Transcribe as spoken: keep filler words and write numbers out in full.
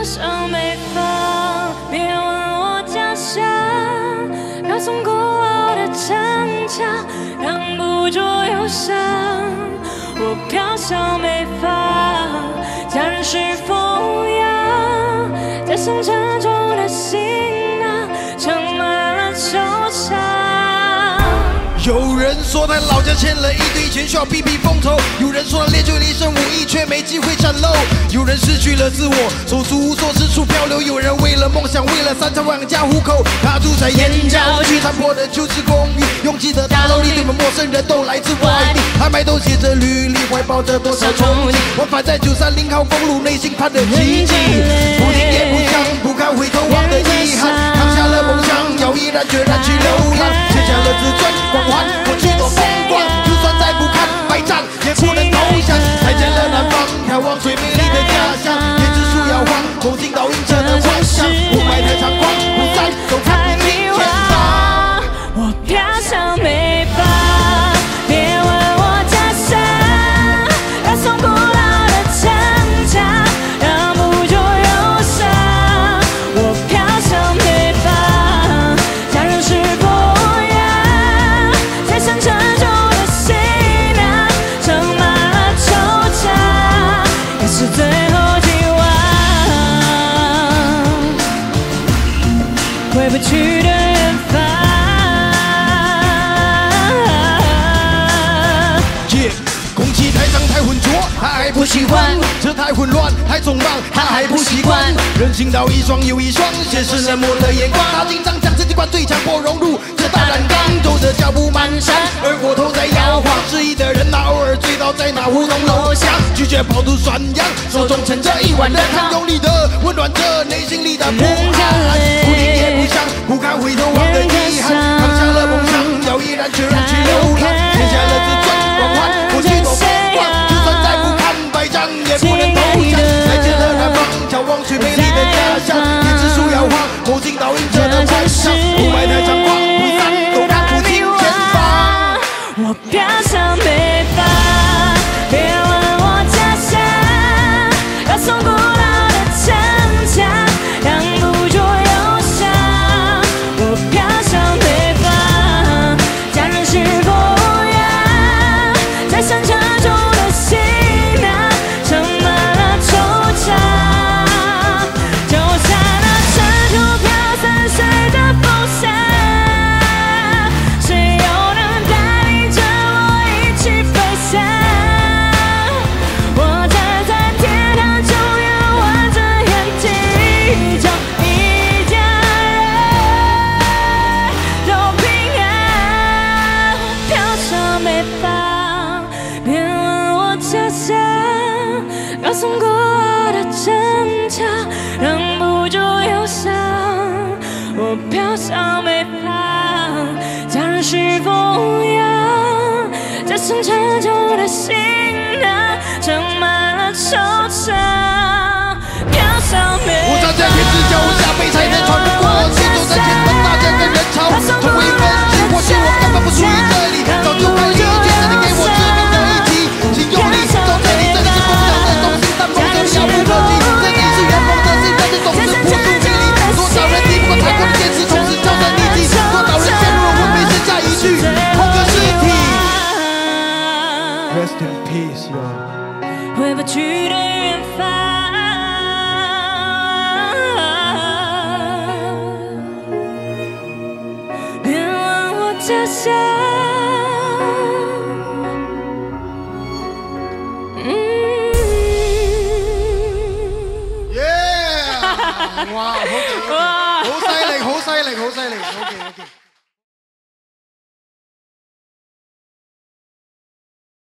向北方，别问我家乡，高耸古老的城墙，挡不住忧伤。我飘向北方，家人是风扬，在乡沉重的行囊，盛满了惆怅。 有人说他老家欠了一堆钱，需要避避风头；有人说他练就了一身武艺，却没机会展露；有人失去了自我，手足无措，四处漂流；有人为了梦想，为了三餐养家糊口，他住在燕郊区残破的旧式公寓，拥挤的大楼里，对面陌生人都来自外地，他埋头写着履历，怀抱着多少憧憬。往返在九三零号公路，内心盼着奇迹，不听也不想，不堪回头望的遗憾，扛下了梦想，要毅然决然去流浪，写下了自尊光环。 过去多风光，就算再不堪百战，也不能投降。再见了南方，眺望最美丽的家乡。椰子树摇晃，梦境倒映着的幻想。雾霾太猖狂，不散都看不清前方。 我飘向北方，别问我家乡，高耸古老的城墙，挡不住忧伤。我飘向北方，家人是否？ 沉重的行囊，盛满了惆怅，也是最后希望。回不去的远方。 Yeah, 空气太脏太浑浊，他还不喜欢；这太混乱太匆忙，他还不习惯。人行道一双又一双，现实冷漠的眼光。他紧张将自己灌醉，强迫融入这大染缸，走着脚步蹒跚，而过头在摇晃。失意的人，他偶尔醉倒在那胡同楼下，拒绝跑出涮羊，手中盛着一碗热汤，用力的温暖着内心里的不安。不听也不想，不堪回头望的遗憾，扛下了梦想，要毅然决然去流浪，写下了自尊光环。过去多风光，就算再不堪百战，也不能投降。再见了南方，眺望最美丽的家乡。椰子树摇晃，梦境倒映着的幻想。雾霾太猖狂，不散都看不清前方。 我飘向北方，别问我家乡，高耸古老的城墙，挡不住忧伤。我飘向北方，家人是否扬，在乡沉重的行囊，盛满了惆怅，就像那尘土飘散水的风沙。 高耸古老的城墙，挡不住忧伤。我飘向北方，家人是否扬？在深沉重的行囊，盛满了惆怅。飘向北方， 我站在天之脚下，被才能穿不过去，走在前方，大家跟人潮，从未分析，或许我根本不属于这里，早就可以决定你给我致命的一击，请用力走这里，这里是梦想的中心，但梦想遥不可及，这里是远方的心，但是总是扑朔迷离，多少人敌不过太过的坚持，总是销声匿迹，多少人陷入了昏迷，剩下一具空的尸体。Rest in peace, yo。 回不去的远方。 家乡，嗯 ，yeah，哇，好，好犀利，好犀利，好犀利，OK。